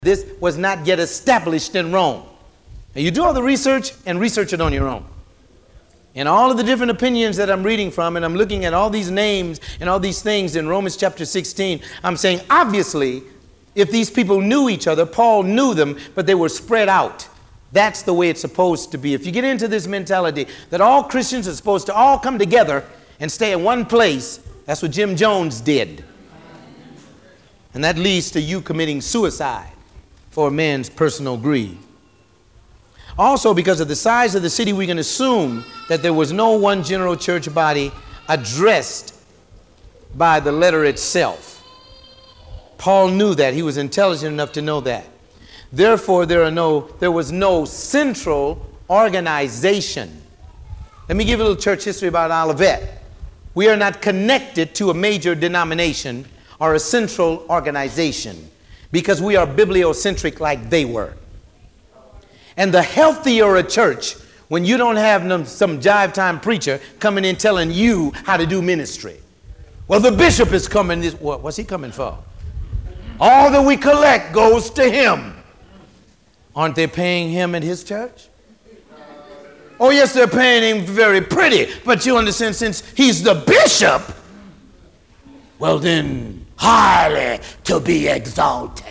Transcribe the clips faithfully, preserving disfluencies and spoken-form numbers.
This was not yet established in Rome. Now you do all the research and research it on your own. And all of the different opinions that I'm reading from, and I'm looking at all these names and all these things in Romans chapter sixteen, I'm saying obviously if these people knew each other, Paul knew them, but they were spread out. That's the way it's supposed to be. If you get into this mentality that all Christians are supposed to all come together and stay in one place, that's what Jim Jones did. And that leads to you committing suicide for a man's personal greed. Also, because of the size of the city, we can assume that there was no one general church body addressed by the letter itself. Paul knew that. He was intelligent enough to know that. Therefore, there are no, there was no central organization. Let me give you a little church history about Olivet. We are not connected to a major denomination or a central organization because we are bibliocentric like they were. And the healthier a church, when you don't have them, some jive time preacher coming in telling you how to do ministry. Well, the bishop is coming. This, what, what's he coming for? All that we collect goes to him. Aren't they paying him at his church? Oh, yes, they're paying him very pretty. But you understand, since he's the bishop, well then, highly to be exalted.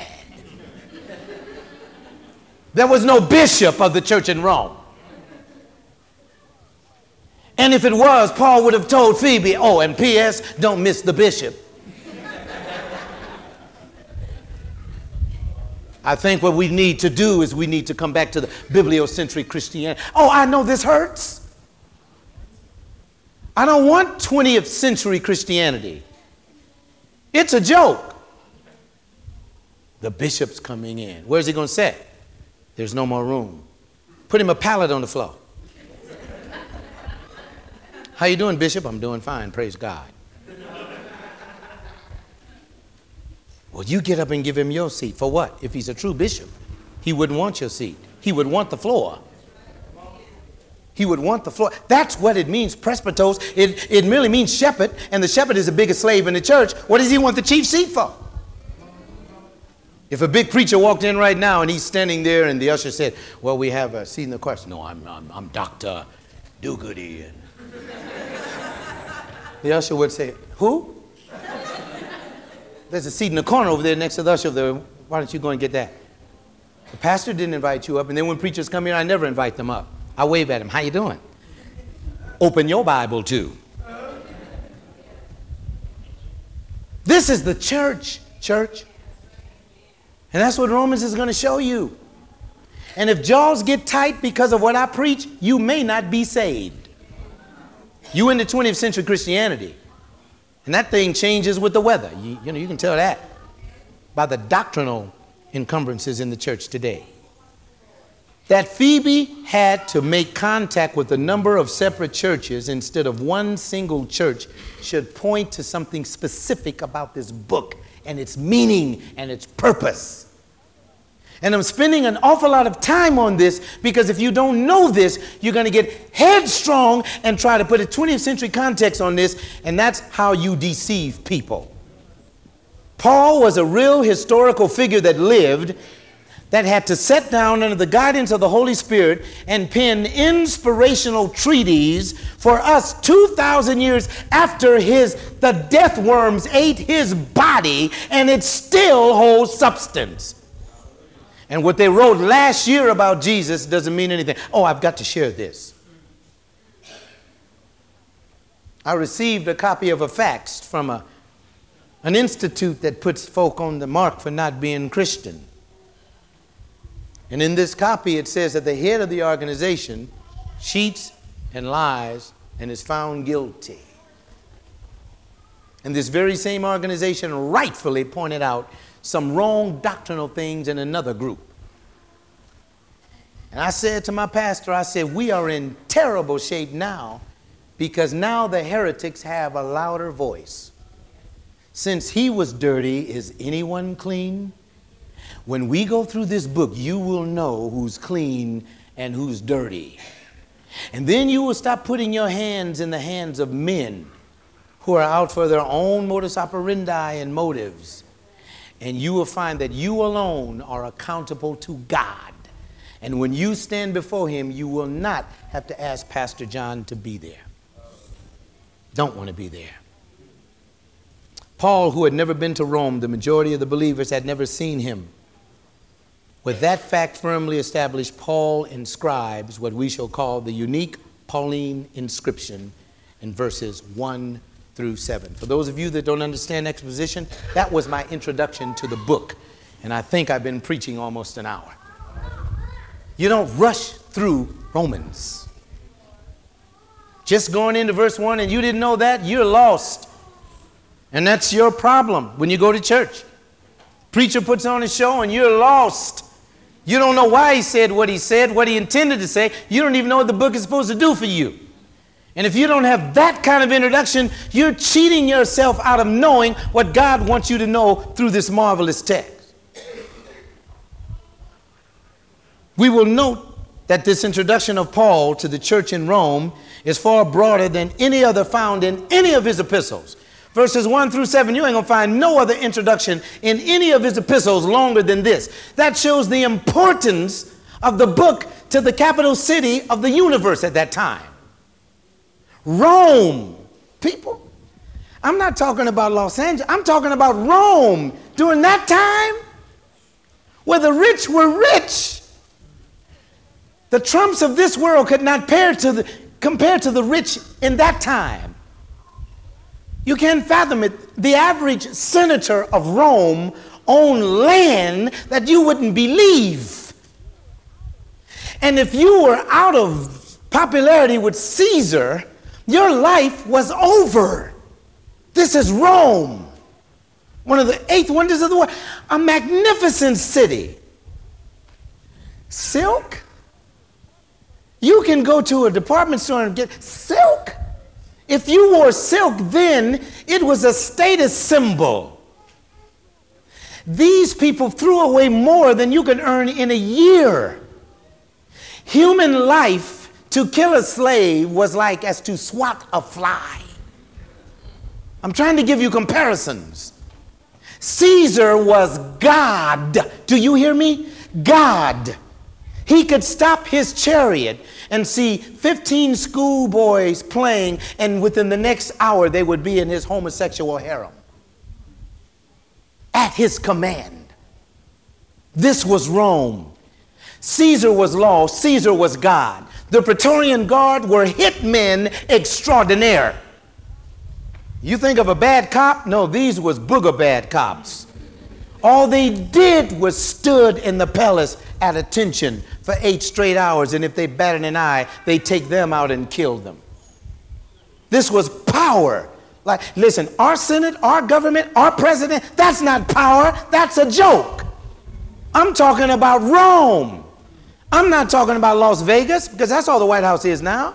There was no bishop of the church in Rome. And if it was, Paul would have told Phoebe, oh, and P S, don't miss the bishop. I think what we need to do is we need to come back to the bibliocentric Christianity. Oh, I know this hurts. I don't want twentieth century Christianity. It's a joke. The bishop's coming in. Where's he going to sit? There's no more room. Put him a pallet on the floor. How you doing, Bishop? I'm doing fine, praise God. Well, you get up and give him your seat. For what? If he's a true bishop, he wouldn't want your seat. He would want the floor. He would want the floor. That's what it means, presbytos. It, it merely means shepherd, and the shepherd is the biggest slave in the church. What does he want the chief seat for? If a big preacher walked in right now and he's standing there and the usher said, well, we have a seat in the question. No, I'm, I'm, I'm Doctor Do-Goody. And the usher would say, who? There's a seat in the corner over there next to the usher. There. Why don't you go and get that? The pastor didn't invite you up. And then when preachers come here, I never invite them up. I wave at them. How you doing? Open your Bible too. This is the church, church. And that's what Romans is going to show you. And if jaws get tight because of what I preach, you may not be saved. You in the twentieth century Christianity. And that thing changes with the weather. You, you know, you can tell that by the doctrinal encumbrances in the church today. That Phoebe had to make contact with a number of separate churches instead of one single church should point to something specific about this book and its meaning and its purpose. And I'm spending an awful lot of time on this because if you don't know this, you're going to get headstrong and try to put a twentieth century context on this, and that's how you deceive people. Paul was a real historical figure that lived, that had to sit down under the guidance of the Holy Spirit and pen inspirational treatises for us two thousand years after his the death worms ate his body, and it still holds substance. And what they wrote last year about Jesus doesn't mean anything. Oh, I've got to share this. I received a copy of a fax from a, an institute that puts folk on the mark for not being Christian. And in this copy, it says that the head of the organization cheats and lies and is found guilty. And this very same organization rightfully pointed out some wrong doctrinal things in another group. And I said to my pastor, I said, we are in terrible shape now because now the heretics have a louder voice. Since he was dirty, is anyone clean? When we go through this book, you will know who's clean and who's dirty. And then you will stop putting your hands in the hands of men who are out for their own modus operandi and motives. And you will find that you alone are accountable to God. And when you stand before him, you will not have to ask Pastor John to be there. Don't want to be there. Paul, who had never been to Rome, the majority of the believers had never seen him. With that fact firmly established, Paul inscribes what we shall call the unique Pauline inscription in verses one through seven. For those of you that don't understand exposition, that was my introduction to the book. And I think I've been preaching almost an hour. You don't rush through Romans. Just going into verse one and you didn't know that, you're lost. And that's your problem when you go to church. Preacher puts on a show and you're lost. You don't know why he said what he said, what he intended to say. You don't even know what the book is supposed to do for you. And if you don't have that kind of introduction, you're cheating yourself out of knowing what God wants you to know through this marvelous text. We will note that this introduction of Paul to the church in Rome is far broader than any other found in any of his epistles. Verses one through seven, you ain't going to find no other introduction in any of his epistles longer than this. That shows the importance of the book to the capital city of the universe at that time. Rome, people. I'm not talking about Los Angeles. I'm talking about Rome during that time where the rich were rich. The Trumps of this world could not compare to the, compare to the rich in that time. You can't fathom it. The average senator of Rome owned land that you wouldn't believe. And if you were out of popularity with Caesar, your life was over. This is Rome, one of the eighth wonders of the world, a magnificent city. Silk? You can go to a department store and get silk. If you wore silk then, it was a status symbol. These people threw away more than you could earn in a year. Human life, to kill a slave was like as to swat a fly. I'm trying to give you comparisons. Caesar was God. Do you hear me? God. He could stop his chariot and see fifteen schoolboys playing, and within the next hour they would be in his homosexual harem. At his command. This was Rome. Caesar was law, Caesar was God. The Praetorian Guard were hitmen extraordinaire. You think of a bad cop? No, these was booger bad cops. All they did was stood in the palace at attention for eight straight hours, and if they batted an eye, they take them out and kill them. This was power. Like, listen, our Senate, our government, our president, that's not power, that's a joke. I'm talking about Rome. I'm not talking about Las Vegas, because that's all the White House is now.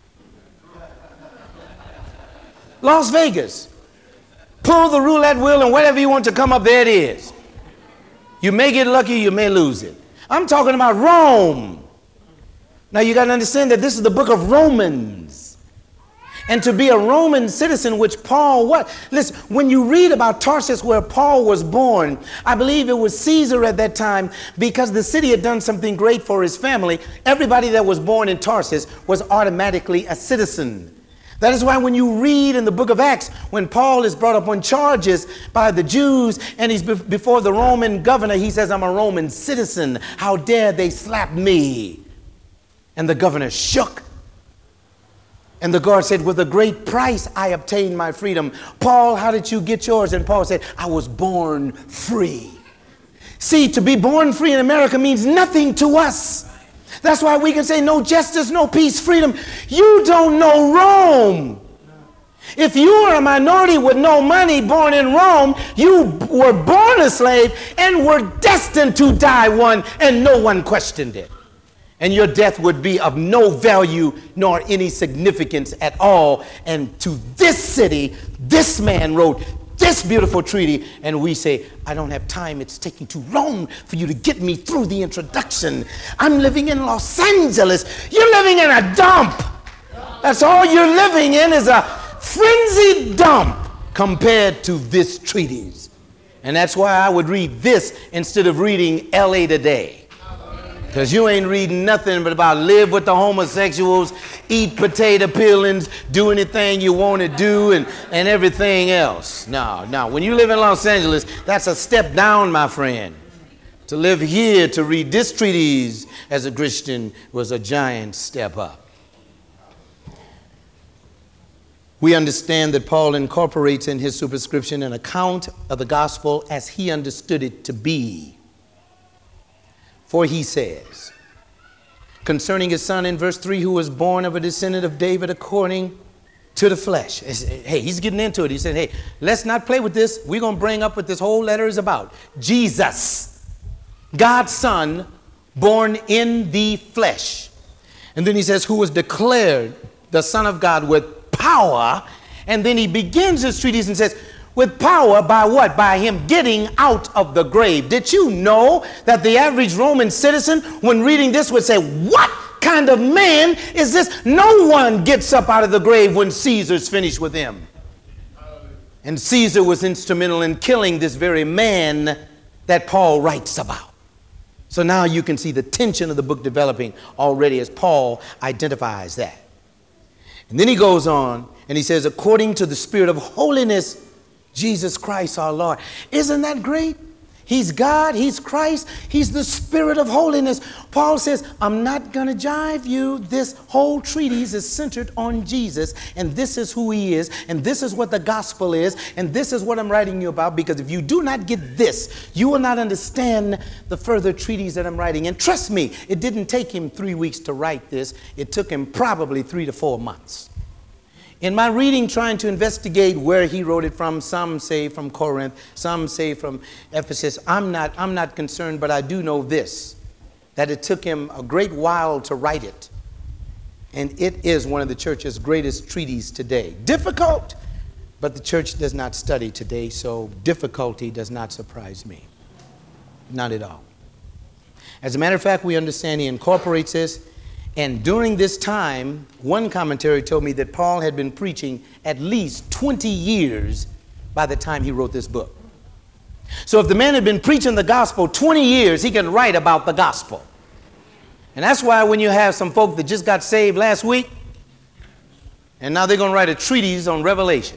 Las Vegas. Pull the roulette wheel and whatever you want to come up, there it is. You may get lucky, you may lose it. I'm talking about Rome. Now you got to understand that this is the book of Romans. And to be a Roman citizen, which Paul was. Listen, when you read about Tarsus where Paul was born, I believe it was Caesar at that time, because the city had done something great for his family. Everybody that was born in Tarsus was automatically a citizen. That is why when you read in the book of Acts, when Paul is brought up on charges by the Jews and he's be- before the Roman governor, he says, I'm a Roman citizen. How dare they slap me? And the governor shook. And the guard said, with a great price, I obtained my freedom. Paul, how did you get yours? And Paul said, I was born free. See, to be born free in America means nothing to us. That's why we can say no justice, no peace, freedom. You don't know Rome. If you are a minority with no money born in Rome, you were born a slave and were destined to die one, and no one questioned it. And your death would be of no value nor any significance at all. And to this city, this man wrote this beautiful treaty, and we say, I don't have time. It's taking too long for you to get me through the introduction. I'm living in Los Angeles. You're living in a dump. That's all you're living in, is a frenzied dump compared to this treatise. And that's why I would read this instead of reading L A Today. Because you ain't reading nothing but about live with the homosexuals, eat potato peelings, do anything you want to do, and, and everything else. No, no. When you live in Los Angeles, that's a step down, my friend. To live here, to read this treatise as a Christian was a giant step up. We understand that Paul incorporates in his superscription an account of the gospel as he understood it to be. For he says, concerning his son in verse three, who was born of a descendant of David according to the flesh. Hey, he's getting into it. He said, hey, let's not play with this. We're going to bring up what this whole letter is about. Jesus, God's son, born in the flesh. And then he says, who was declared the Son of God with power. And then he begins his treatise and says, with power by what? By him getting out of the grave. Did you know that the average Roman citizen, when reading this, would say, what kind of man is this? No one gets up out of the grave when Caesar's finished with him. And Caesar was instrumental in killing this very man that Paul writes about. So now you can see the tension of the book developing already as Paul identifies that. And then he goes on and he says, according to the Spirit of holiness, Jesus Christ our Lord. Isn't that great? He's God, he's Christ, he's the Spirit of holiness. Paul says, I'm not going to jive you. This whole treatise is centered on Jesus, and this is who he is, and this is what the gospel is, and this is what I'm writing you about, because if you do not get this, you will not understand the further treatise that I'm writing. And trust me, it didn't take him three weeks to write this. It took him probably three to four months. In my reading, trying to investigate where he wrote it from, some say from Corinth, some say from Ephesus. I'm not, I'm not concerned, but I do know this, that it took him a great while to write it. And it is one of the church's greatest treatises today. Difficult, but the church does not study today, so difficulty does not surprise me. Not at all. As a matter of fact, we understand he incorporates this. And during this time, one commentary told me that Paul had been preaching at least twenty years by the time he wrote this book. So if the man had been preaching the gospel twenty years, he can write about the gospel. And that's why when you have some folk that just got saved last week, and now they're going to write a treatise on Revelation.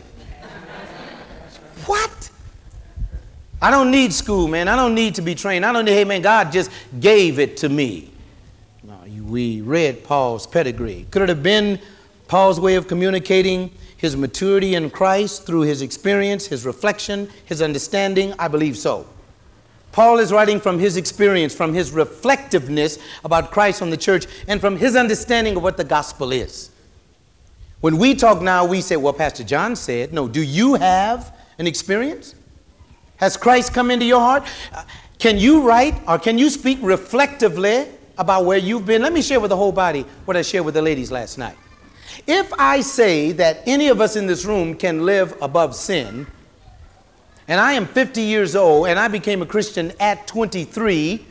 What? I don't need school, man. I don't need to be trained. I don't need, hey, man, God just gave it to me. We read Paul's pedigree. Could it have been Paul's way of communicating his maturity in Christ through his experience, his reflection, his understanding? I believe so. Paul is writing from his experience, from his reflectiveness about Christ and the church, and from his understanding of what the gospel is. When we talk now, we say, well, Pastor John said. No, do you have an experience? Has Christ come into your heart? Can you write or can you speak reflectively about where you've been? Let me share with the whole body what I shared with the ladies last night. If I say that any of us in this room can live above sin, and I am fifty years old and I became a Christian at twenty-three,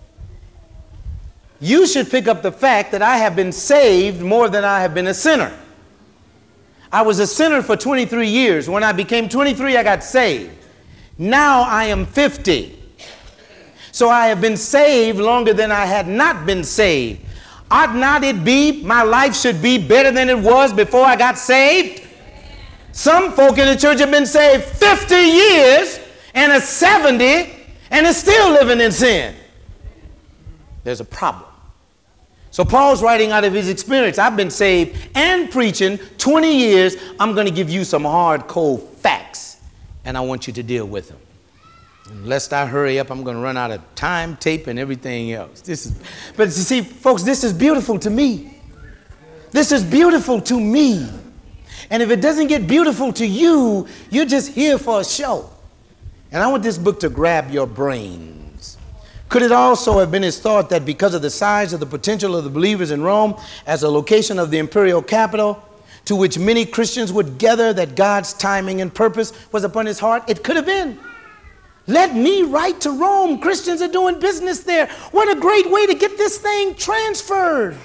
you should pick up the fact that I have been saved more than I have been a sinner. I was a sinner for twenty-three years. When I became twenty-three, I got saved. Now I am fifty. So I have been saved longer than I had not been saved. Ought not it be my life should be better than it was before I got saved? Some folk in the church have been saved fifty years and are seventy and are still living in sin. There's a problem. So Paul's writing out of his experience. I've been saved and preaching twenty years. I'm going to give you some hard, cold facts, and I want you to deal with them. And lest I hurry up, I'm going to run out of time, tape, and everything else. This is, but you see, folks, this is beautiful to me. This is beautiful to me. And if it doesn't get beautiful to you, you're just here for a show. And I want this book to grab your brains. Could it also have been his thought that because of the size of the potential of the believers in Rome as a location of the imperial capital, to which many Christians would gather, that God's timing and purpose was upon his heart? It could have been. Let me write to Rome. Christians are doing business there. What a great way to get this thing transferred.